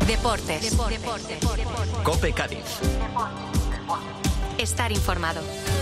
Deportes. COPE Cádiz. Estar informado.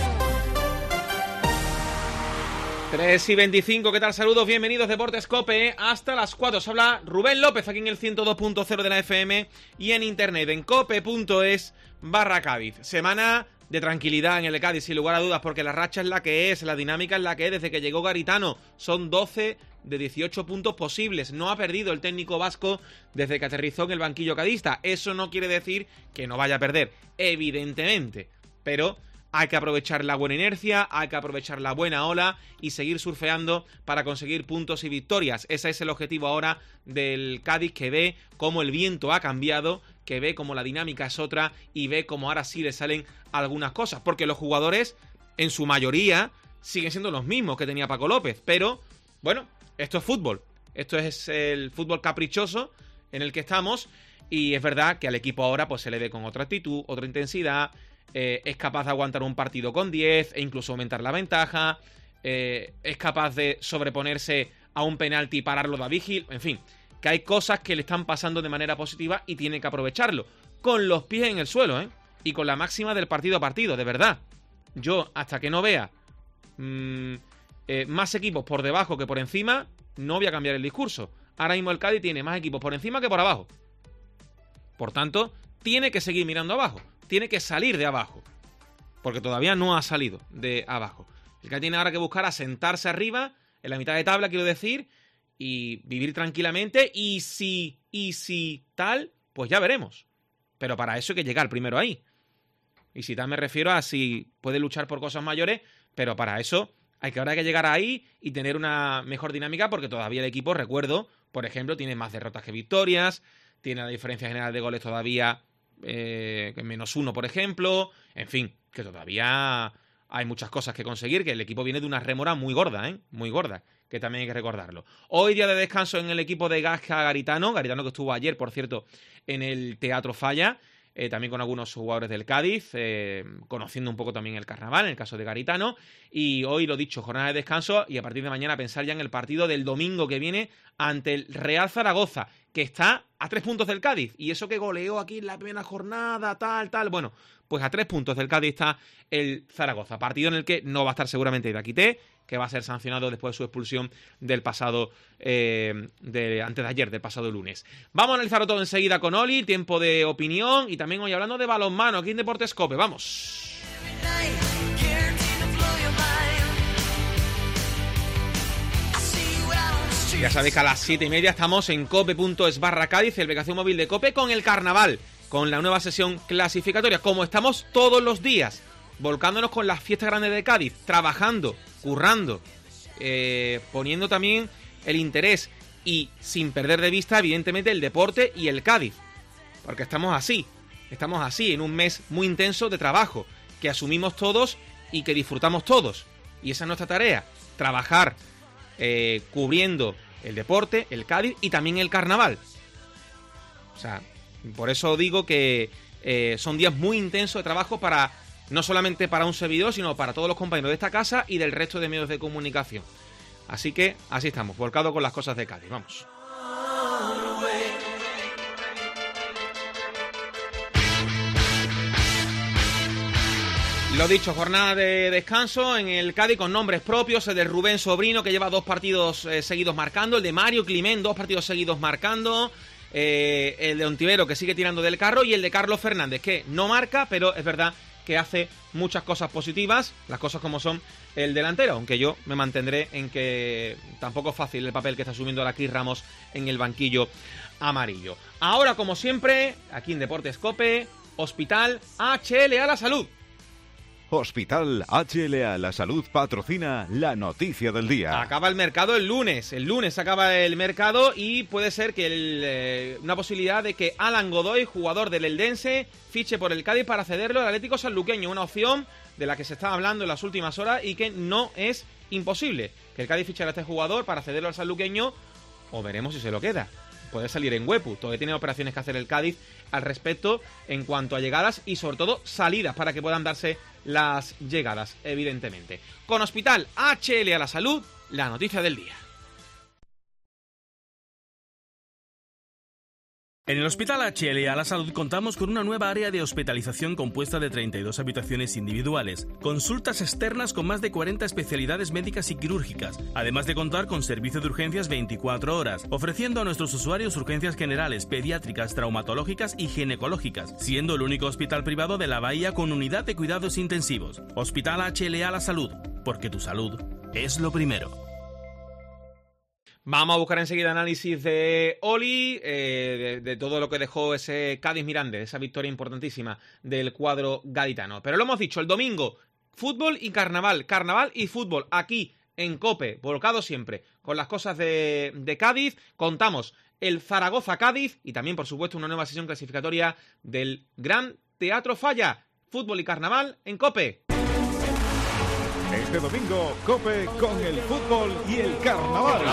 3:25, ¿qué tal? Saludos, bienvenidos Deportes COPE, hasta las 4. Os habla Rubén López aquí en el 102.0 de la FM y en internet en cope.es/Cádiz. Semana de tranquilidad en el Cádiz, sin lugar a dudas, porque la racha es la que es, la dinámica es la que es desde que llegó Garitano. Son 12 de 18 puntos posibles. No ha perdido el técnico vasco desde que aterrizó en el banquillo cadista. Eso no quiere decir que no vaya a perder, evidentemente, pero hay que aprovechar la buena inercia, hay que aprovechar la buena ola y seguir surfeando para conseguir puntos y victorias. Ese es el objetivo ahora del Cádiz, que ve cómo el viento ha cambiado, que ve cómo la dinámica es otra y ve cómo ahora sí le salen algunas cosas. Porque los jugadores, en su mayoría, siguen siendo los mismos que tenía Paco López. Pero, bueno, esto es fútbol. Esto es el fútbol caprichoso en el que estamos. Y es verdad que al equipo ahora pues se le ve con otra actitud, otra intensidad. Es capaz de aguantar un partido con 10 e incluso aumentar la ventaja. Es capaz de sobreponerse a un penalti y pararlo David Gil. En fin, que hay cosas que le están pasando de manera positiva y tiene que aprovecharlo. Con los pies en el suelo, y con la máxima del partido a partido, de verdad. Yo, hasta que no vea más equipos por debajo que por encima, no voy a cambiar el discurso. Ahora mismo el Cádiz tiene más equipos por encima que por abajo. Por tanto, tiene que seguir mirando abajo. Tiene que salir de abajo, porque todavía no ha salido de abajo. El que tiene ahora que buscar asentarse arriba, en la mitad de tabla, quiero decir, y vivir tranquilamente, y si tal, pues ya veremos. Pero para eso hay que llegar primero ahí. Y si tal me refiero a si puede luchar por cosas mayores, pero para eso ahora hay que llegar ahí y tener una mejor dinámica, porque todavía el equipo, recuerdo, por ejemplo, tiene más derrotas que victorias, tiene la diferencia general de goles todavía -1, por ejemplo. En fin, que todavía hay muchas cosas que conseguir, que el equipo viene de una rémora muy gorda, muy gorda, que también hay que recordarlo. Hoy día de descanso en el equipo de Gasca Garitano que estuvo ayer, por cierto, en el Teatro Falla, también con algunos jugadores del Cádiz, conociendo un poco también el carnaval, en el caso de Garitano, y hoy, lo dicho, jornada de descanso, y a partir de mañana pensar ya en el partido del domingo que viene ante el Real Zaragoza, que está a 3 puntos del Cádiz, y eso que goleó aquí en la primera jornada, tal, bueno, pues a 3 puntos del Cádiz está el Zaragoza, partido en el que no va a estar seguramente Idaquité, que va a ser sancionado después de su expulsión del pasado, antes de ayer, del pasado lunes. Vamos a analizarlo todo enseguida con Oli, tiempo de opinión, y también hoy hablando de balonmano aquí en Deportes COPE. ¡Vamos! Ya sabéis que a las 7:30 estamos en cope.es/Cádiz, el aplicación móvil de COPE, con el carnaval, con la nueva sesión clasificatoria, como estamos todos los días, volcándonos con las fiestas grandes de Cádiz, trabajando, currando, poniendo también el interés y sin perder de vista, evidentemente, el deporte y el Cádiz, porque estamos así en un mes muy intenso de trabajo, que asumimos todos y que disfrutamos todos, y esa es nuestra tarea, trabajar cubriendo el deporte, el Cádiz y también el carnaval. O sea, por eso digo que son días muy intensos de trabajo para, no solamente para un servidor, sino para todos los compañeros de esta casa y del resto de medios de comunicación. Así que así estamos, volcados con las cosas de Cádiz. Vamos. Lo dicho, jornada de descanso en el Cádiz con nombres propios, el de Rubén Sobrino, que lleva 2 partidos seguidos marcando, el de Mario Climent, 2 partidos seguidos marcando, el de Ontivero, que sigue tirando del carro, y el de Carlos Fernández, que no marca, pero es verdad que hace muchas cosas positivas, las cosas como son el delantero, aunque yo me mantendré en que tampoco es fácil el papel que está asumiendo Cris Ramos en el banquillo amarillo. Ahora, como siempre, aquí en Deportes COPE, Hospital HLA La Salud. Hospital HLA La Salud patrocina la noticia del día. Acaba el mercado el lunes acaba el mercado y puede ser que una posibilidad de que Alan Godoy, jugador del Eldense, fiche por el Cádiz para cederlo al Atlético Sanluqueño, una opción de la que se está hablando en las últimas horas y que no es imposible, que el Cádiz fiche a este jugador para cederlo al Sanluqueño, o veremos si se lo queda. Puede salir en Huepu, todavía tiene operaciones que hacer el Cádiz al respecto en cuanto a llegadas y sobre todo salidas para que puedan darse las llegadas, evidentemente. Con Hospital HLA La Salud, la noticia del día. En el Hospital HLA La Salud contamos con una nueva área de hospitalización compuesta de 32 habitaciones individuales, consultas externas con más de 40 especialidades médicas y quirúrgicas, además de contar con servicio de urgencias 24 horas, ofreciendo a nuestros usuarios urgencias generales, pediátricas, traumatológicas y ginecológicas, siendo el único hospital privado de la Bahía con unidad de cuidados intensivos. Hospital HLA La Salud, porque tu salud es lo primero. Vamos a buscar enseguida análisis de Oli, de todo lo que dejó ese Cádiz-Mirandés, esa victoria importantísima del cuadro gaditano. Pero lo hemos dicho, el domingo, fútbol y carnaval y fútbol, aquí en COPE, volcado siempre con las cosas de Cádiz. Contamos el Zaragoza-Cádiz y también, por supuesto, una nueva sesión clasificatoria del Gran Teatro Falla. Fútbol y carnaval en COPE. Este domingo, COPE con el fútbol y el carnaval.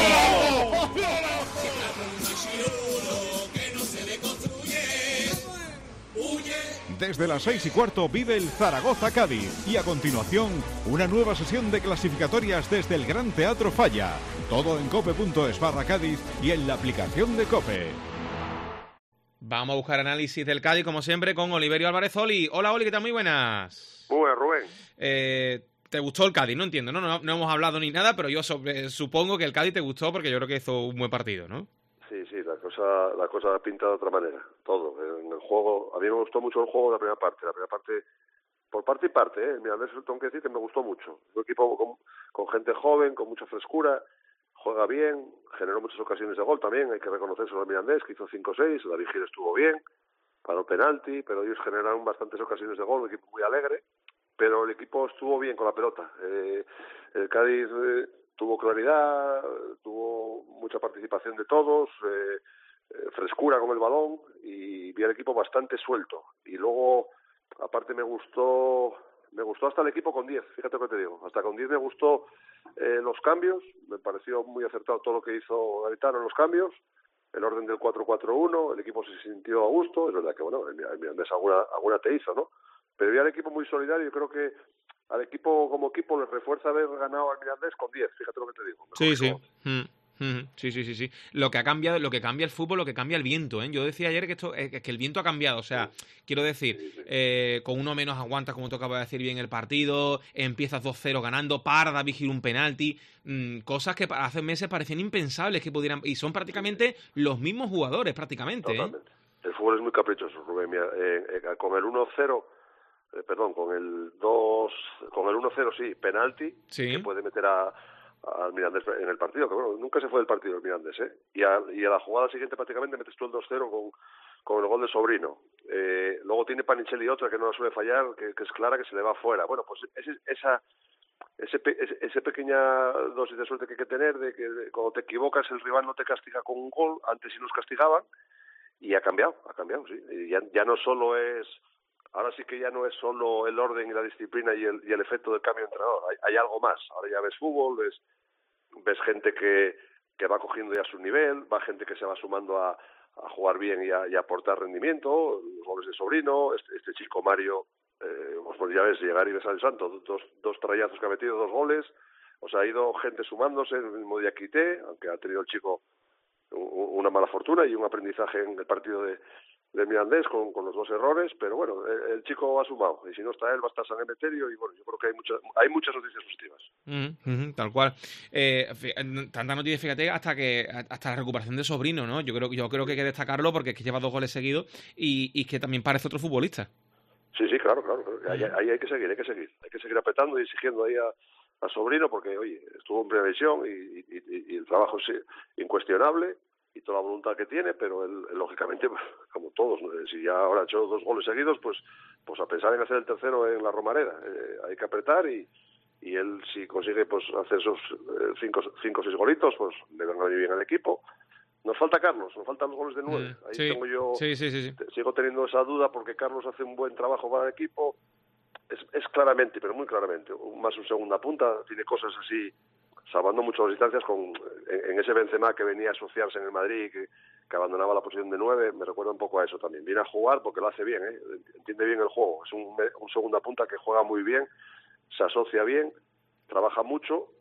Desde las 6:15 vive el Zaragoza-Cádiz y a continuación una nueva sesión de clasificatorias desde el Gran Teatro Falla. Todo en cope.es/Cádiz y en la aplicación de COPE. Vamos a buscar análisis del Cádiz, como siempre, con Oliverio Álvarez. Oli. Hola, Oli, ¿qué tal? Muy buenas. Muy buenas, Rubén. ¿Te gustó el Cádiz? No entiendo, no hemos hablado ni nada, pero yo supongo que el Cádiz te gustó porque yo creo que hizo un buen partido, ¿no? Sí, la cosa pinta de otra manera, todo. En el juego, a mí me gustó mucho el juego de la primera parte, por parte y parte, el Mirandés tengo que decir que me gustó mucho. Un equipo con gente joven, con mucha frescura, juega bien, generó muchas ocasiones de gol también, hay que reconocerse al Mirandés, que hizo 5-6, David Gil estuvo bien, paró penalti, pero ellos generaron bastantes ocasiones de gol, un equipo muy alegre. Pero el equipo estuvo bien con la pelota. El Cádiz tuvo claridad, tuvo mucha participación de todos, frescura con el balón y vi al equipo bastante suelto. Y luego, aparte me gustó hasta el equipo con 10, fíjate lo que te digo. Hasta con 10 me gustó los cambios, me pareció muy acertado todo lo que hizo Garitano en los cambios, el orden del 4-4-1, el equipo se sintió a gusto, es verdad que bueno, el Mirandés alguna te hizo, ¿no? Pero vi al equipo muy solidario y creo que al equipo como equipo le refuerza haber ganado al Mirandés con 10, fíjate lo que te digo. Sí. Lo que cambia el fútbol, lo que cambia el viento, ¿eh? Yo decía ayer que el viento ha cambiado, o sea, quiero decir, con uno menos aguantas, como tú acabas de decir bien, el partido, empiezas 2-0 ganando, para vigir un penalti, cosas que hace meses parecían impensables que pudieran, y son prácticamente los mismos jugadores, prácticamente. Totalmente. El fútbol es muy caprichoso, Rubén, mira, con el 1-0... con el 1-0 sí, penalti, que puede meter al Mirandés en el partido, que bueno, nunca se fue del partido el Mirandés, y a la jugada siguiente prácticamente metes tú el 2-0 con el gol de Sobrino. Luego tiene Panichelli otra que no la suele fallar, que es clara, que se le va fuera. Bueno, pues esa pequeña dosis de suerte que hay que tener, de que cuando te equivocas el rival no te castiga con un gol, antes sí nos castigaban, y ha cambiado, sí. Y ya no solo es... Ahora sí que ya no es solo el orden y la disciplina y el efecto del cambio de entrenador. Hay algo más. Ahora ya ves fútbol, ves gente que va cogiendo ya su nivel, va gente que se va sumando a jugar bien y a aportar rendimiento. Los goles de Sobrino, este chico Mario, pues ya ves, llegar y besar el santo. Dos trayazos que ha metido, 2 goles. O sea, ha ido gente sumándose, el mismo día Quité, aunque ha tenido el chico una mala fortuna y un aprendizaje en el partido de Mirandés con los 2 errores, pero bueno, el chico ha sumado, y si no está él va a estar San Emeterio, y bueno, yo creo que hay muchas noticias positivas. Tal cual. Tanta noticia, fíjate, hasta la recuperación de Sobrino, ¿no? Yo creo que hay que destacarlo porque es que lleva 2 goles seguidos y que también parece otro futbolista. Sí, claro. Ahí hay que seguir apretando y exigiendo ahí a Sobrino, porque oye, estuvo en primera división y el trabajo es incuestionable y toda la voluntad que tiene, pero él lógicamente, como todos, si ya ahora ha hecho 2 goles seguidos, pues a pensar en hacer el tercero en la Romareda. Hay que apretar y él, si consigue pues hacer esos 5 o 6 golitos, pues le van a venir bien al equipo. Nos falta Carlos, nos faltan los goles de 9. Ahí tengo yo, sigo teniendo esa duda porque Carlos hace un buen trabajo para el equipo. Es claramente, pero muy claramente, más un segunda punta, tiene cosas así, salvando mucho las distancias en ese Benzema que venía a asociarse en el Madrid, que abandonaba la posición de 9, me recuerda un poco a eso también. Viene a jugar porque lo hace bien, entiende bien el juego, es un segunda punta que juega muy bien, se asocia bien, trabaja mucho,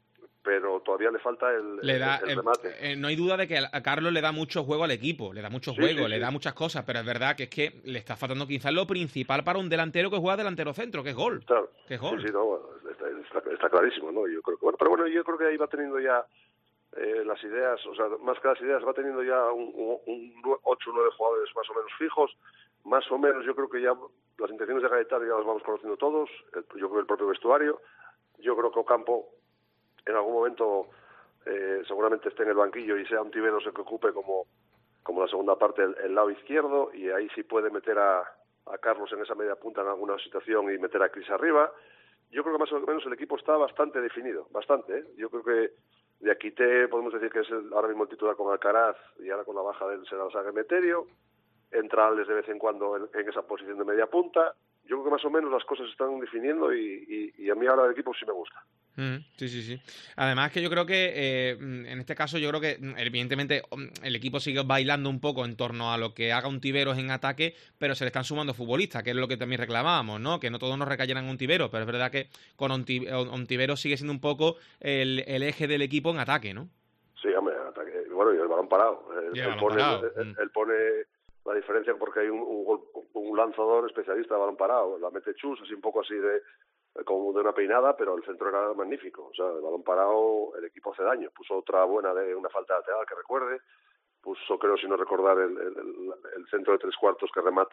pero todavía le falta el remate. No hay duda de que a Carlos le da mucho juego al equipo, le da mucho juego, le da muchas cosas, pero es verdad que es que le está faltando quizás lo principal para un delantero que juega delantero centro, que es gol. Claro. Que es gol. Sí, no, está clarísimo, ¿no? Yo creo que, pero bueno, yo creo que ahí va teniendo ya las ideas, o sea, más que las ideas, va teniendo ya un 8 o 9 jugadores más o menos fijos, más o menos yo creo que ya las intenciones de Gaetano ya las vamos conociendo todos, yo creo que el propio vestuario, yo creo que Ocampo en algún momento seguramente esté en el banquillo y sea un Ontiveros el que ocupe como la segunda parte el lado izquierdo, y ahí sí puede meter a Carlos en esa media punta en alguna situación y meter a Cris arriba. Yo creo que más o menos el equipo está bastante definido, bastante, ¿eh? Yo creo que de Aquité podemos decir que es ahora mismo el titular con Alcaraz, y ahora con la baja del Será Emeterio, entra Alves de vez en cuando en esa posición de media punta. Yo creo que más o menos las cosas se están definiendo y a mí ahora el equipo sí me gusta. Sí. Además que yo creo que en este caso yo creo que evidentemente el equipo sigue bailando un poco en torno a lo que haga Ontiveros en ataque, pero se le están sumando futbolistas, que es lo que también reclamábamos, ¿no? Que no todos nos recayeran en Ontiveros, pero es verdad que con Ontiveros sigue siendo un poco el eje del equipo en ataque, ¿no? Sí, hombre, ataque. Bueno, y el balón parado. Él pone la diferencia porque hay un lanzador especialista de balón parado. La mete Chus, así un poco así como de una peinada, pero el centro era magnífico. O sea, el balón parado, el equipo hace daño. Puso otra buena de una falta lateral que recuerde. Puso, creo, si no recordar, el centro de 3/4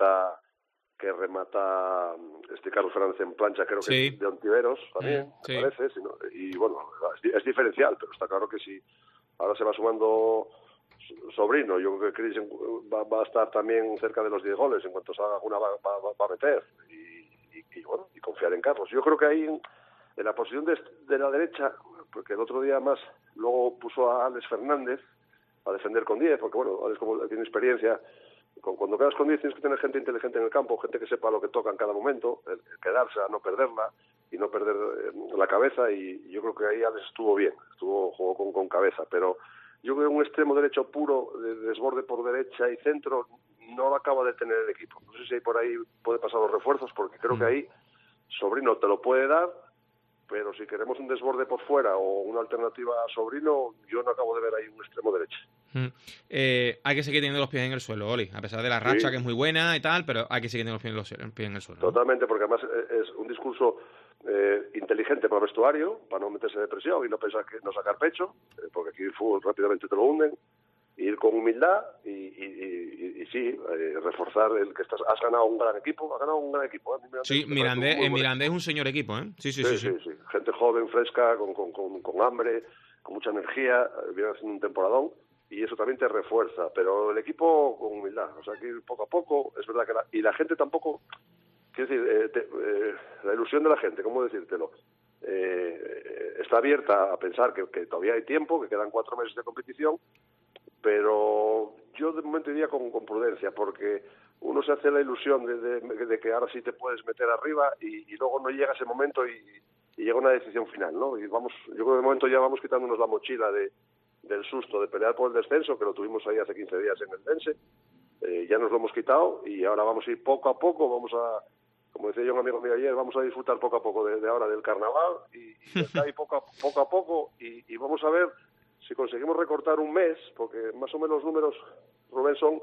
que remata Carlos Fernández en plancha, creo que es de Ontiveros también, me parece. Y bueno, es diferencial, pero está claro que si ahora se va sumando Sobrino, yo creo que Cris va a estar también cerca de los 10 goles, en cuanto salga alguna va a meter, y bueno, y confiar en Carlos. Yo creo que ahí en la posición de la derecha, porque el otro día más luego puso a Alex Fernández a defender con 10, porque bueno, Alex como tiene experiencia, cuando quedas con 10 tienes que tener gente inteligente en el campo, gente que sepa lo que toca en cada momento, el quedarse a no perderla y no perder la cabeza, y yo creo que ahí Alex estuvo bien, jugó con cabeza, pero yo creo que un extremo derecho puro, de desborde por derecha y centro, no lo acaba de tener el equipo. No sé si ahí por ahí puede pasar los refuerzos, porque creo que ahí Sobrino te lo puede dar, pero si queremos un desborde por fuera o una alternativa a Sobrino, yo no acabo de ver ahí un extremo derecho. Hay que seguir teniendo los pies en el suelo, Oli, a pesar de la racha que es muy buena y tal, pero hay que seguir teniendo los pies en el suelo. Totalmente, porque además es un discurso inteligente para el vestuario, para no meterse de presión y no pensar que no sacar pecho, porque aquí el fútbol rápidamente te lo hunden, ir con humildad y sí, reforzar el que has ganado un gran equipo, Sí, Mirandés es un señor equipo, ¿eh? Sí. Gente joven, fresca, con hambre, con mucha energía, viene haciendo un temporadón, y eso también te refuerza, pero el equipo con humildad, o sea, que ir poco a poco, es verdad que la gente tampoco, quiero decir, la ilusión de la gente, ¿cómo decírtelo? Está abierta a pensar que todavía hay tiempo, que quedan 4 meses de competición, pero yo de momento diría con prudencia, porque uno se hace la ilusión de que ahora sí te puedes meter arriba y luego no llega ese momento y llega una decisión final, ¿no? Y yo creo que de momento ya vamos quitándonos la mochila del susto de pelear por el descenso, que lo tuvimos ahí hace 15 días en el Dense, ya nos lo hemos quitado y ahora vamos a ir poco a poco, como decía yo un amigo mío ayer, vamos a disfrutar poco a poco de ahora del carnaval y está ahí poco a poco y vamos a ver si conseguimos recortar un mes, porque más o menos los números, Rubén, son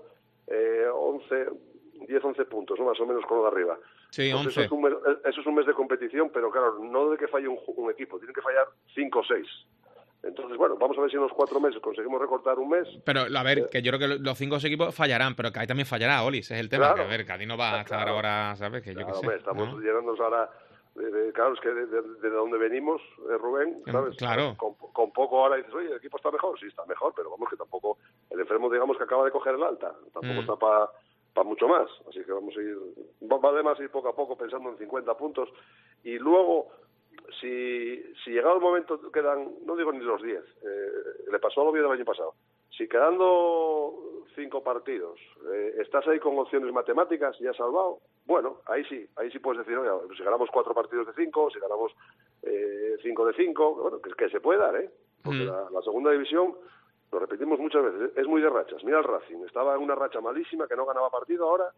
10-11 puntos, ¿no? Más o menos con lo de arriba. Sí, 11. Eso es un mes de competición, pero claro, no de que falle un equipo, tienen que fallar 5 o 6. Entonces, bueno, vamos a ver si en los 4 meses conseguimos recortar un mes. Pero, a ver, que yo creo que los 5 equipos fallarán, pero Cádiz también fallará, Oli, ese es el tema. Claro, que, a ver, Cádiz no va a estar ahora, ¿sabes? Que yo qué sé. Hombre, estamos llenándonos ahora... claro, es que de donde venimos, Rubén, ¿sabes? Claro. Con poco ahora dices, oye, el equipo está mejor. Sí, está mejor, pero vamos, que tampoco... El enfermo, digamos, que acaba de coger el alta. Tampoco está para mucho más. Así que vamos a ir... Va además ir poco a poco pensando en 50 puntos. Y luego, si llegado el momento quedan... No digo ni los 10. Le pasó al Oviedo el año pasado. Si quedando 5 partidos estás ahí con opciones matemáticas y has salvado, bueno, ahí sí puedes decir, oye, si ganamos 4 partidos de 5, si ganamos 5 de 5, bueno, que se puede dar, porque la segunda división, lo repetimos muchas veces, es muy de rachas. Mira el Racing, estaba en una racha malísima que no ganaba partido, ahora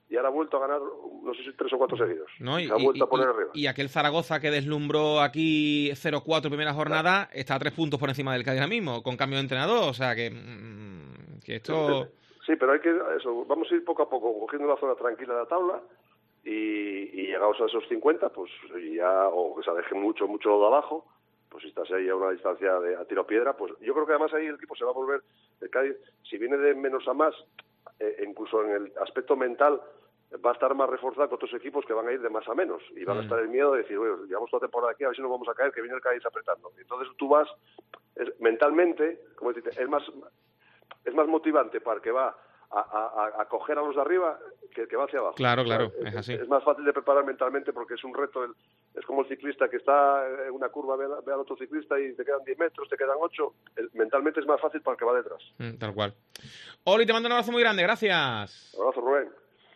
y ahora ha vuelto a ganar, no sé si 3 o 4 seguidos. No, se ha vuelto a poner arriba. Y aquel Zaragoza que deslumbró aquí 0-4 primera jornada está a 3 puntos por encima del Cádiz ahora mismo, con cambio de entrenador, o sea que esto... Sí, pero hay que vamos a ir poco a poco, cogiendo la zona tranquila de la tabla y llegados a esos 50, pues ya, o que se aleje mucho de abajo, pues si estás ahí a una distancia a tiro piedra, pues yo creo que además ahí el equipo se va a volver, el Cádiz, si viene de menos a más, incluso en el aspecto mental, va a estar más reforzado que otros equipos que van a ir de más a menos, y van a estar el miedo de decir, bueno, llevamos toda temporada aquí, a ver si nos vamos a caer, que viene el Cádiz apretando. Entonces tú vas, mentalmente, como dices, es más motivante para el que va a coger a los de arriba que el que va hacia abajo. Claro, es así. Es más fácil de preparar mentalmente porque es un reto, es como el ciclista que está en una curva, ve al otro ciclista y te quedan 10 metros, te quedan 8, mentalmente es más fácil para el que va detrás. Tal cual. Oli, te mando un abrazo muy grande, gracias. Un abrazo, Rubén.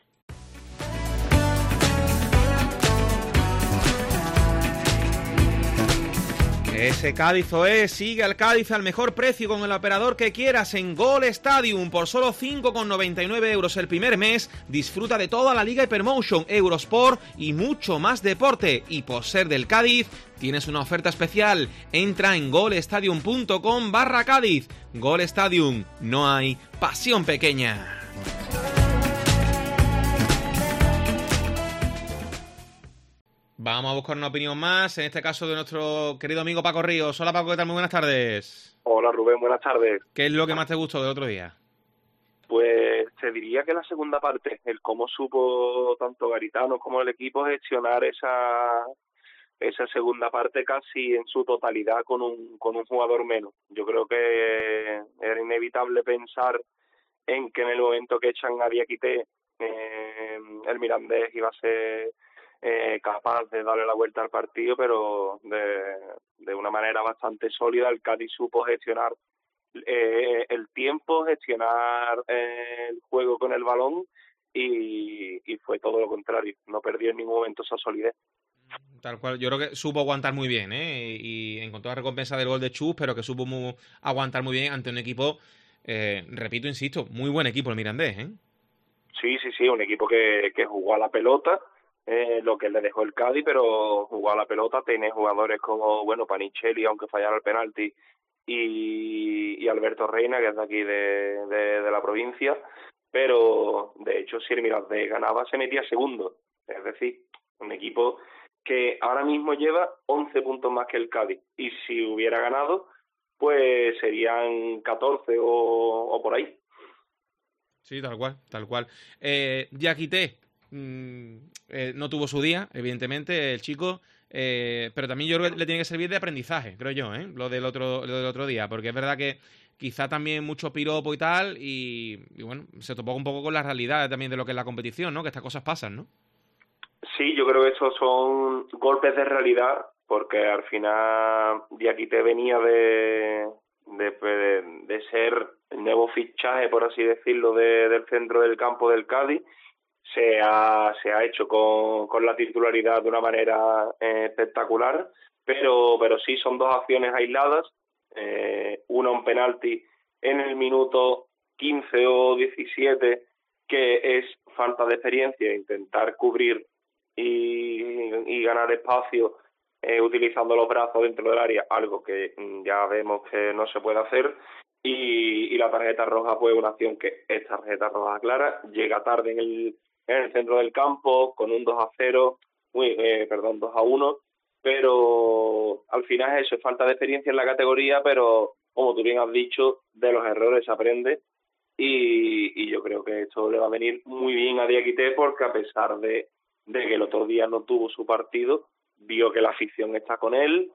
Ese Cádiz OE sigue al Cádiz al mejor precio con el operador que quieras en Gol Stadium por solo 5,99 euros el primer mes. Disfruta de toda la Liga Hypermotion, Eurosport y mucho más deporte. Y por ser del Cádiz, tienes una oferta especial. Entra en golstadium.com/Cádiz. Gol Stadium, no hay pasión pequeña. Vamos a buscar una opinión más, en este caso de nuestro querido amigo Paco Ríos. Hola Paco, ¿qué tal? Muy buenas tardes. Hola Rubén, buenas tardes. ¿Qué es lo que más te gustó del otro día? Pues te diría que la segunda parte, el cómo supo tanto Garitano como el equipo gestionar esa segunda parte casi en su totalidad con un jugador menos. Yo creo que era inevitable pensar en que en el momento que echan a Diakité, el Mirandés iba a ser capaz de darle la vuelta al partido, pero de una manera bastante sólida. El Cádiz supo gestionar el tiempo, gestionar el juego con el balón y fue todo lo contrario. No perdió en ningún momento esa solidez. Tal cual, yo creo que supo aguantar muy bien, y encontró la recompensa del gol de Chus, pero que supo aguantar muy bien ante un equipo, repito, insisto, muy buen equipo el Mirandés, ¿eh? Sí, un equipo que jugó a la pelota, lo que le dejó el Cádiz, pero jugó a la pelota. Tiene jugadores como, Panichelli, aunque fallara el penalti, y Alberto Reina, que es de aquí de la provincia, pero de hecho si el Mirandés ganaba se metía segundo, es decir, un equipo que ahora mismo lleva 11 puntos más que el Cádiz, y si hubiera ganado pues serían 14 o por ahí. Sí, tal cual. Diakité no tuvo su día, evidentemente, el chico, pero también yo creo que le tiene que servir de aprendizaje, creo yo, lo del otro día, porque es verdad que quizá también mucho piropo y tal, y bueno, se topó un poco con la realidad también de lo que es la competición, ¿no? Que estas cosas pasan, ¿no? Sí, yo creo que estos son golpes de realidad, porque al final Diakité venía de ser el nuevo fichaje, por así decirlo, del centro del campo del Cádiz. Se ha hecho con la titularidad de una manera espectacular, pero sí son dos acciones aisladas, una un penalti en el minuto 15 o 17, que es falta de experiencia, intentar cubrir y ganar espacio utilizando los brazos dentro del área, algo que ya vemos que no se puede hacer, y la tarjeta roja pues una acción que es tarjeta roja clara, llega tarde en el centro del campo con un 2-1, pero al final eso es falta de experiencia en la categoría, pero como tú bien has dicho, de los errores se aprende, y yo creo que esto le va a venir muy bien a Diakité, porque a pesar de que el otro día no tuvo su partido, vio que la afición está con él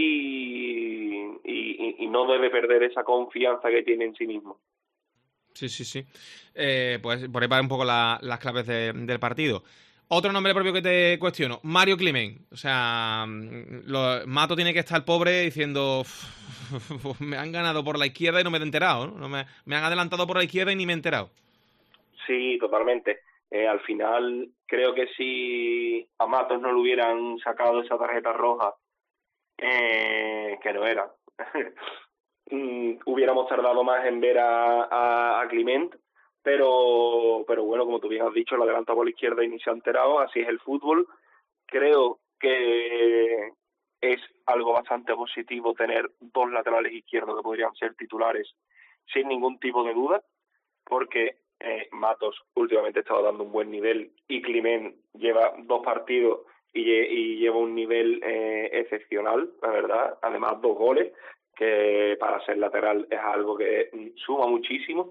y no debe perder esa confianza que tiene en sí mismo. Sí. Pues por ahí van un poco las claves del partido. Otro nombre propio que te cuestiono, Mario Climent. O sea, Mato tiene que estar pobre diciendo me han ganado por la izquierda y no me he enterado, ¿no? Me han adelantado por la izquierda y ni me he enterado. Sí, totalmente. Al final creo que si a Matos no le hubieran sacado esa tarjeta roja, que no era, hubiéramos tardado más en ver a Climent, pero bueno, como tú bien has dicho, la adelanta por la izquierda y ni se ha enterado, así es el fútbol. Creo que es algo bastante positivo tener dos laterales izquierdos que podrían ser titulares sin ningún tipo de duda, porque Matos últimamente estaba dando un buen nivel y Climent lleva 2 partidos y lleva un nivel excepcional, la verdad, además 2 goles, que para ser lateral es algo que suma muchísimo,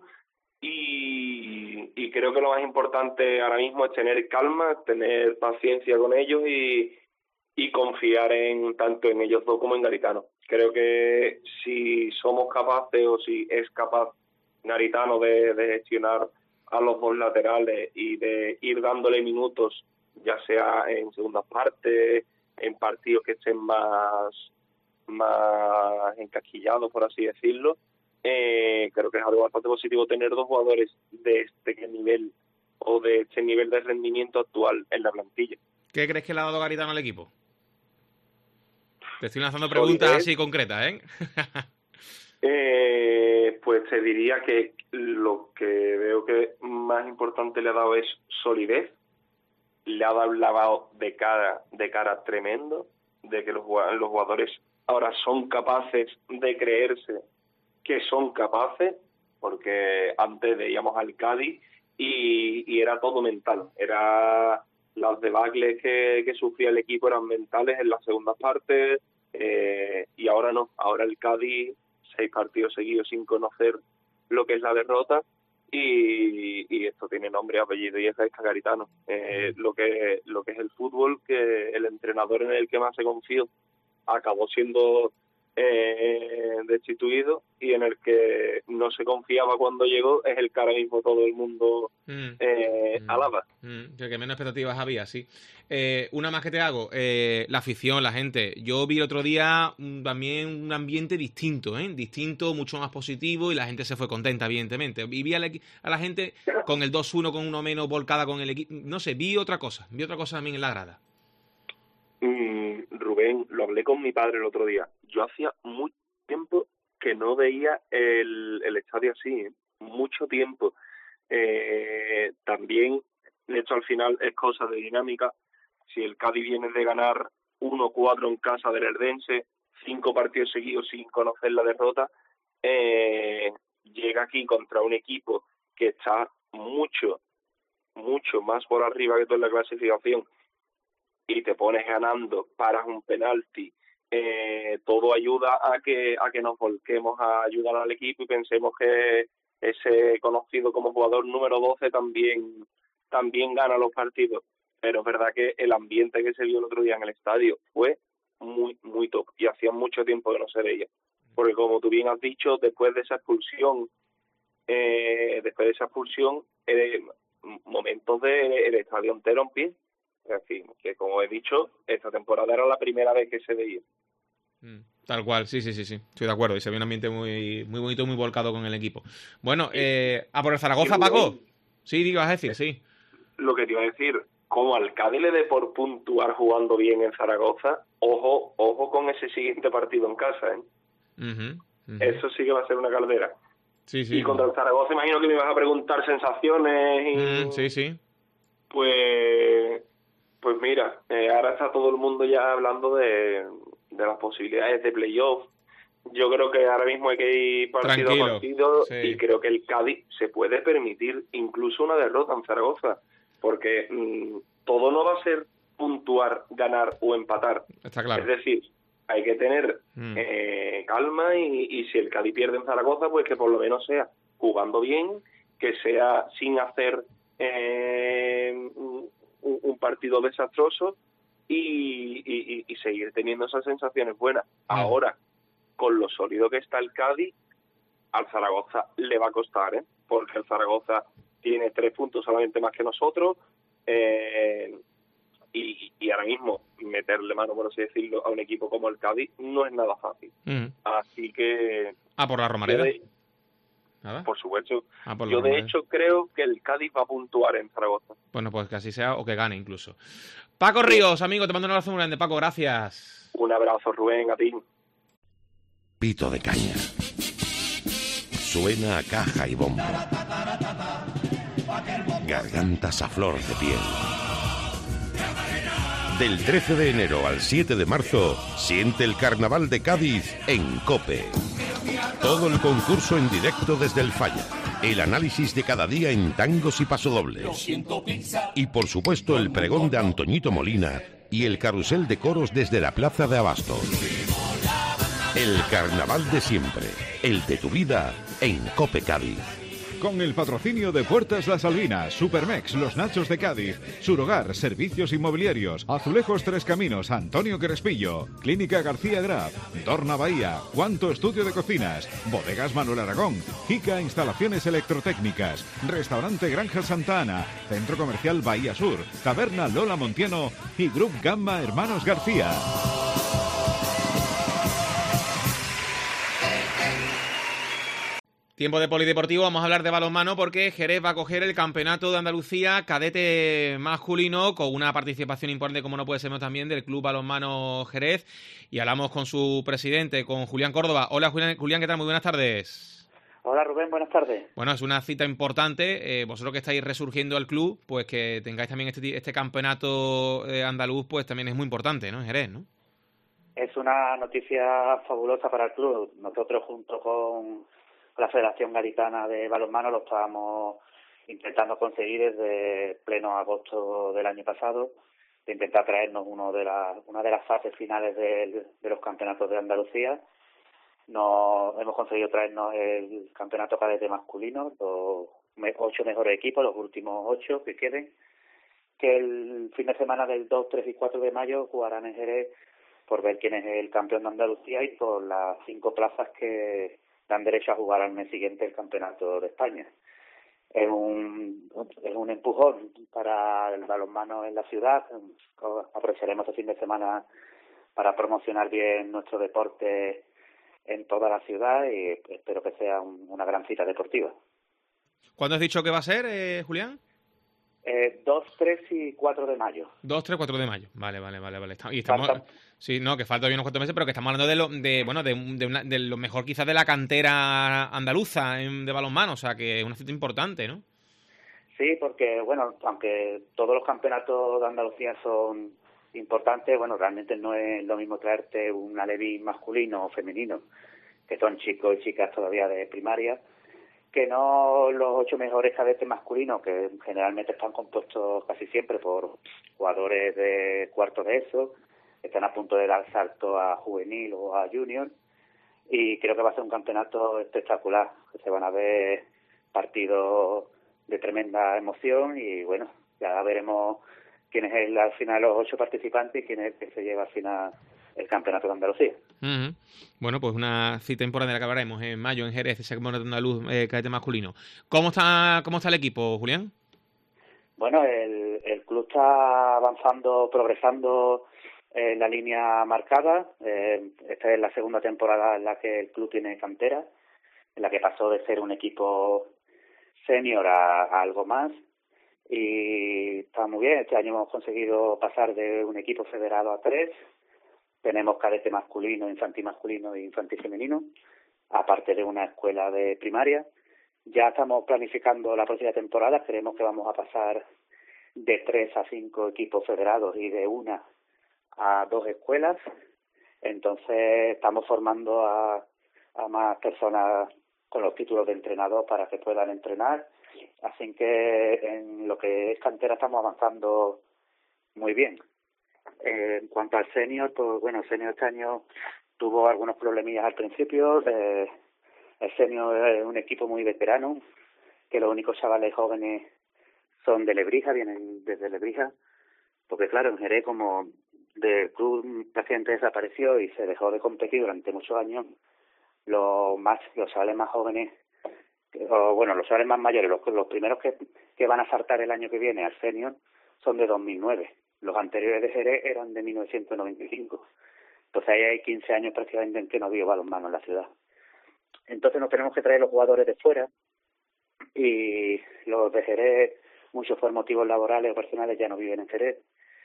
y creo que lo más importante ahora mismo es tener calma, tener paciencia con ellos y confiar tanto en ellos dos como en Garitano. Creo que si somos capaces o si es capaz Garitano de gestionar a los dos laterales y de ir dándole minutos, ya sea en segundas partes, en partidos que estén más encasquillados, por así decirlo, creo que es algo bastante positivo tener 2 jugadores de este nivel o de este nivel de rendimiento actual en la plantilla. ¿Qué crees que le ha dado Garitano al equipo? Te estoy lanzando preguntas así concretas, Pues te diría que lo que veo que más importante le ha dado es solidez, le ha dado un lavado de cara tremendo, de que los jugadores ahora son capaces de creerse que son capaces, porque antes veíamos al Cádiz y era todo mental, era las debacles que sufría el equipo eran mentales en las segundas partes, y ahora no, ahora el Cádiz 6 partidos seguidos sin conocer lo que es la derrota, y esto tiene nombre y apellido, y es Garitano. Lo que es el fútbol, que el entrenador en el que más se confió acabó siendo destituido, y en el que no se confiaba cuando llegó es el que ahora mismo todo el mundo alaba. Que menos expectativas había, sí. Una más que te hago, la afición, la gente. Yo vi el otro día también un ambiente distinto, distinto, mucho más positivo, y la gente se fue contenta, evidentemente. Vi a la gente con el 2-1, con uno menos, volcada con el equipo. No sé, vi otra cosa también en la grada. Rubén, lo hablé con mi padre el otro día. Yo hacía mucho tiempo que no veía el estadio así, mucho tiempo. También, de hecho, al final es cosa de dinámica. Si el Cádiz viene de ganar 1-4 en casa del Eldense, 5 partidos seguidos sin conocer la derrota, llega aquí contra un equipo que está mucho más por arriba que tú en la clasificación, y te pones ganando, paras un penalti, todo ayuda a que nos volquemos a ayudar al equipo y pensemos que ese conocido como jugador número 12 también gana los partidos. Pero es verdad que el ambiente que se vio el otro día en el estadio fue muy, muy top, y hacía mucho tiempo que no se veía. Porque como tú bien has dicho, después de esa expulsión, momentos del estadio entero en pie. En fin, que como he dicho, esta temporada era la primera vez que se veía. Tal cual, sí, estoy de acuerdo, y se ve un ambiente muy, muy bonito, muy volcado con el equipo. Bueno, ¿a por el Zaragoza, Paco? Sí, ibas a decir, sí. Lo que te iba a decir, como al Cádiz le dé por puntuar jugando bien en Zaragoza, ojo con ese siguiente partido en casa, Eso sí que va a ser una caldera. Sí. Y contra el Zaragoza, imagino que me ibas a preguntar sensaciones y... Sí. Pues mira, ahora está todo el mundo ya hablando de las posibilidades de playoff. Yo creo que ahora mismo hay que ir partido a partido, sí. Y creo que el Cádiz se puede permitir incluso una derrota en Zaragoza, porque todo no va a ser puntuar, ganar o empatar. Está claro. Es decir, hay que tener calma, y si el Cádiz pierde en Zaragoza, pues que por lo menos sea jugando bien, que sea sin hacer un partido desastroso, y seguir teniendo esas sensaciones buenas. Ahora, con lo sólido que está el Cádiz, al Zaragoza le va a costar, porque el Zaragoza tiene 3 puntos solamente más que nosotros, y ahora mismo meterle mano, por así decirlo, a un equipo como el Cádiz no es nada fácil. Así que... por la Romareda. Por supuesto. Yo de hecho creo que el Cádiz va a puntuar en Zaragoza. Bueno, pues que así sea, o que gane incluso. Paco Ríos, amigo, te mando un abrazo muy grande. Paco, gracias. Un abrazo, Rubén, a ti. Pito de caña. Suena a caja y bombo. gargantas a flor de piel. Del 13 de enero al 7 de marzo, siente el Carnaval de Cádiz en COPE. Todo el concurso en directo desde el Falla. El análisis de cada día en tangos y pasodobles. Y por supuesto el pregón de Antoñito Molina y el carrusel de coros desde la Plaza de Abastos. El carnaval de siempre, el de tu vida en COPE Cádiz. Con el patrocinio de Puertas Las Albinas, Supermex, Los Nachos de Cádiz, Surhogar, Servicios Inmobiliarios, Azulejos Tres Caminos, Antonio Crespillo, Clínica García Graf, Dorna Bahía, Cuanto Estudio de Cocinas, Bodegas Manuel Aragón, Jica Instalaciones Electrotécnicas, Restaurante Granja Santa Ana, Centro Comercial Bahía Sur, Taberna Lola Montiano y Grup Gamma Hermanos García. Tiempo de polideportivo, vamos a hablar de balonmano porque Jerez va a coger el campeonato de Andalucía cadete masculino con una participación importante, como no puede ser menos, también del Club Balonmano Jerez, y hablamos con su presidente, con Julián Córdoba. Hola Julián, ¿qué tal? Muy buenas tardes. Hola Rubén, buenas tardes. Bueno, es una cita importante, vosotros que estáis resurgiendo al club, pues que tengáis también este campeonato andaluz, pues también es muy importante, ¿no? En Jerez, ¿no? Es una noticia fabulosa para el club. Nosotros junto con la Federación Gaditana de Balonmano lo estábamos intentando conseguir desde pleno agosto del año pasado, de intentar traernos una de las fases finales de los campeonatos de Andalucía. Hemos conseguido traernos el campeonato cadete masculino, los 8 mejores equipos, los últimos 8 que queden, que el fin de semana del 2, 3 y 4 de mayo jugarán en Jerez por ver quién es el campeón de Andalucía y por las 5 plazas que dan derecho a jugar al mes siguiente el Campeonato de España. Es un empujón para el balonmano en la ciudad. Aprovecharemos este fin de semana para promocionar bien nuestro deporte en toda la ciudad y espero que sea una gran cita deportiva. ¿Cuándo has dicho que va a ser, Julián? 2, 3 y 4 de mayo. 2, 3, 4 de mayo. Vale. Y estamos... Sí, no, que falta bien unos cuantos meses, pero que estamos hablando de lo mejor quizás de la cantera andaluza de balonmano, o sea que es una cita importante, ¿no? Sí, porque, bueno, aunque todos los campeonatos de Andalucía son importantes, bueno, realmente no es lo mismo traerte un alevín masculino o femenino, que son chicos y chicas todavía de primaria, que no los 8 mejores cadetes masculinos, que generalmente están compuestos casi siempre por jugadores de cuarto de ESO, están a punto de dar salto a juvenil o a junior, y creo que va a ser un campeonato espectacular, que se van a ver partidos de tremenda emoción y bueno, ya veremos quién es al final los 8 participantes y quién es el que se lleva al final el campeonato de Andalucía. Uh-huh. Bueno, pues una cita importante de la que hablaremos en mayo en Jerez, ese campeonato andaluz cadete masculino. ¿Cómo está el equipo, Julián? Bueno, el club está avanzando, progresando en la línea marcada. Esta es la segunda temporada en la que el club tiene cantera, en la que pasó de ser un equipo senior a algo más. Y está muy bien. Este año hemos conseguido pasar de un equipo federado a 3. Tenemos cadete masculino, infantil masculino e infantil femenino, aparte de una escuela de primaria. Ya estamos planificando la próxima temporada. Creemos que vamos a pasar de 3 a 5 equipos federados y de 1 a 2 escuelas. Entonces estamos formando a más personas con los títulos de entrenador para que puedan entrenar. Así que en lo que es cantera estamos avanzando muy bien. En cuanto al senior, pues bueno, el senior este año tuvo algunos problemillas al principio. El senior es un equipo muy veterano, que los únicos chavales jóvenes son de Lebrija, vienen desde Lebrija, porque claro, en Jerez, como del club prácticamente desapareció y se dejó de competir durante muchos años, los chavales más jóvenes, los chavales más mayores, los primeros que van a saltar el año que viene al senior son de 2009. Los anteriores de Jerez eran de 1995. Entonces ahí hay 15 años prácticamente en que no había balonmano en la ciudad. Entonces nos tenemos que traer los jugadores de fuera y los de Jerez, muchos por motivos laborales o personales, ya no viven en Jerez.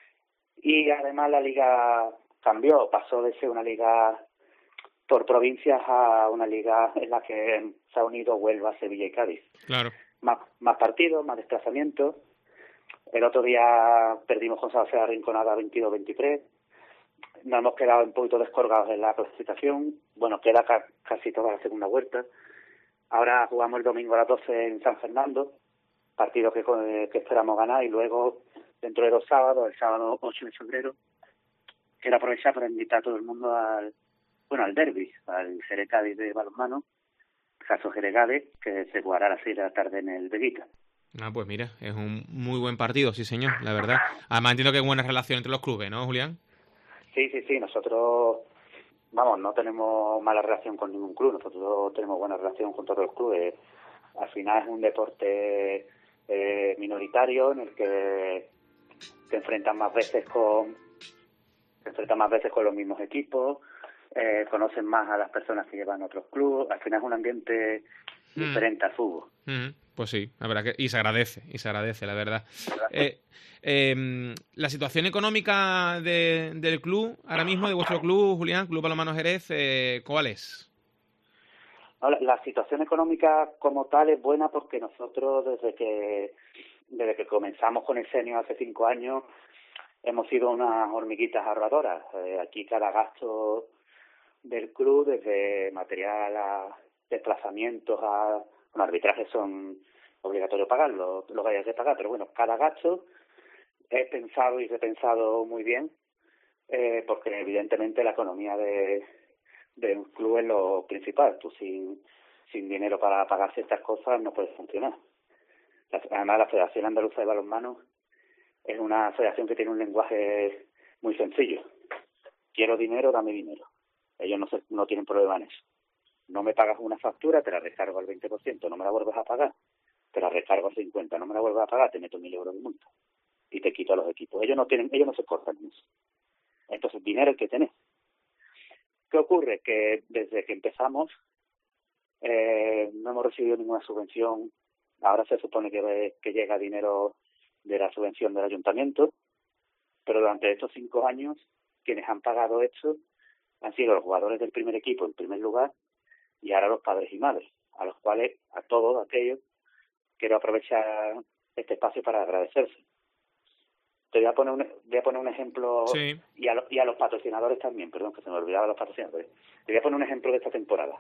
Y además la liga cambió, pasó de ser una liga por provincias a una liga en la que se ha unido Huelva, Sevilla y Cádiz. Claro. más partidos, más desplazamientos. El otro día perdimos con Salceda Rinconada 22-23. Nos hemos quedado un poquito descolgados en la clasificación. Bueno, queda casi toda la segunda vuelta. Ahora jugamos el domingo a las 12 en San Fernando, partido que esperamos ganar, y luego dentro de 2 sábados, el sábado 8 de febrero, quiero aprovechar para invitar a todo el mundo al derbi, al Jerez Cádiz de balonmano, caso Jerez Cádiz, que se jugará a las 6 de la tarde en el Veguita. Pues mira, es un muy buen partido, sí señor, la verdad. Además entiendo que hay buena relación entre los clubes, ¿no, Julián? Sí, nosotros, no tenemos mala relación con ningún club, nosotros tenemos buena relación con todos los clubes. Al final es un deporte minoritario en el que te enfrentas más veces con los mismos equipos, conocen más a las personas que llevan otros clubes. Al final es un ambiente diferente al fútbol. Pues sí, la verdad y se agradece, la verdad. La situación económica del club, ahora mismo, de vuestro club, Julián, Club Balonmano Jerez, ¿cuál es? La situación económica como tal es buena porque nosotros desde que comenzamos con el senior hace 5 años hemos sido unas hormiguitas arradoras. Aquí cada gasto del club, desde material a desplazamientos a arbitrajes, son obligatorios pagarlo, lo que hayas de pagar, pero bueno, cada gasto es pensado y repensado muy bien, porque evidentemente la economía de un club es lo principal. Tú sin dinero para pagar ciertas cosas no puedes funcionar. Además, la Federación Andaluza de Balonmano es una federación que tiene un lenguaje muy sencillo. Quiero dinero, dame dinero. Ellos no tienen problema en eso. No me pagas una factura, te la recargo al 20%, no me la vuelves a pagar, te la recargo al 50%, no me la vuelves a pagar, te meto 1.000 euros de multa y te quito a los equipos. Ellos no se cortan en eso. Entonces, dinero hay que tener. ¿Qué ocurre? Que desde que empezamos no hemos recibido ninguna subvención. Ahora se supone que llega dinero de la subvención del ayuntamiento, pero durante estos 5 años quienes han pagado esto han sido los jugadores del primer equipo en primer lugar, y ahora los padres y madres, a los cuales, a todos aquellos, quiero aprovechar este espacio para agradecerse. Te voy a poner un ejemplo, sí. y a los patrocinadores también, perdón, que se me olvidaba los patrocinadores. Te voy a poner un ejemplo de esta temporada.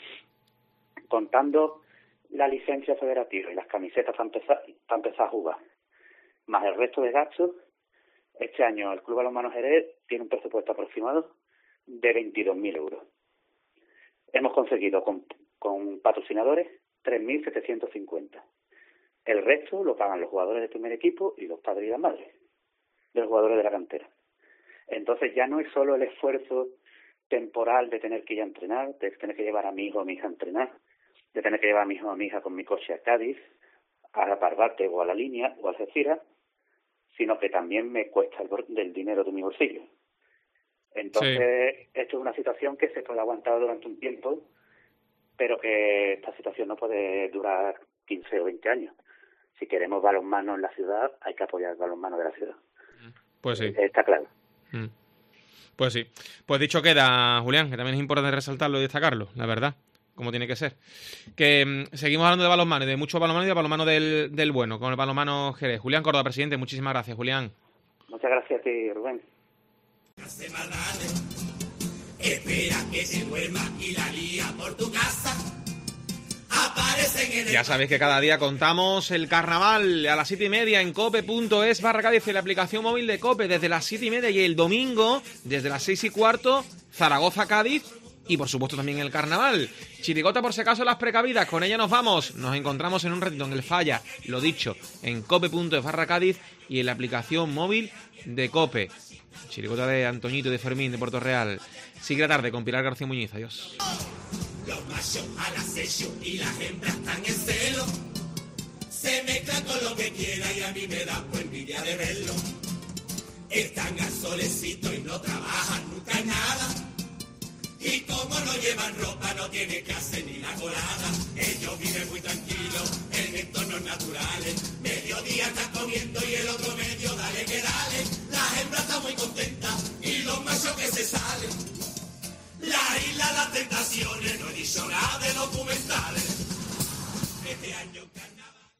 Contando la licencia federativa y las camisetas para empezar a jugar, más el resto de gastos, este año el Club Balonmano Jerez tiene un presupuesto aproximado de 22.000 euros. Hemos conseguido con patrocinadores 3.750. El resto lo pagan los jugadores del primer equipo y los padres y las madres de los jugadores de la cantera. Entonces ya no es solo el esfuerzo temporal de tener que ir a entrenar, de tener que llevar a mi hijo o a mi hija a entrenar, de tener que llevar a mi hijo o a mi hija con mi coche a Cádiz, a la Parvate o a la Línea o a Algeciras, sino que también me cuesta el dinero de mi bolsillo. Entonces, sí. Esto es una situación que se puede aguantar durante un tiempo, pero que esta situación no puede durar 15 o 20 años. Si queremos balonmano en la ciudad, hay que apoyar el balonmano de la ciudad. Pues sí. Está claro. Pues sí. Pues dicho queda, Julián, que también es importante resaltarlo y destacarlo, la verdad, como tiene que ser. Que seguimos hablando de balonmano, de mucho balonmano y de balonmano del bueno, con el balonmano Jerez. Julián Córdoba, presidente, muchísimas gracias, Julián. Muchas gracias a ti, Rubén. Espera que se duerma y la lía por tu casa. Ya sabéis que cada día contamos el carnaval a las 7:30 en cope.es/Cádiz, en la aplicación móvil de Cope, desde las 7:30, y el domingo desde las 6:15 Zaragoza-Cádiz, y por supuesto también el carnaval. Chirigota por si acaso las precavidas, con ella nos vamos. Nos encontramos en un ratito en el Falla, lo dicho, en cope.es/Cádiz y en la aplicación móvil de Cope. Chirigota de Antoñito y de Fermín de Puerto Real. Sigue la tarde con Pilar García Muñiz. Adiós. Los machos al acecho y las hembras están en celo. Se mezclan con lo que quiera y a mí me da pues envidia de verlo. Están al solecito y no trabajan nunca en nada. Y como no llevan ropa no tienen que hacer ni la colada. Ellos viven muy tranquilos en entornos naturales. Mediodía están comiendo y el otro medio dale que dale. Las hembras están muy contentas y los machos que se salen. La isla de las tentaciones, no he dicho nada de documentales. Este año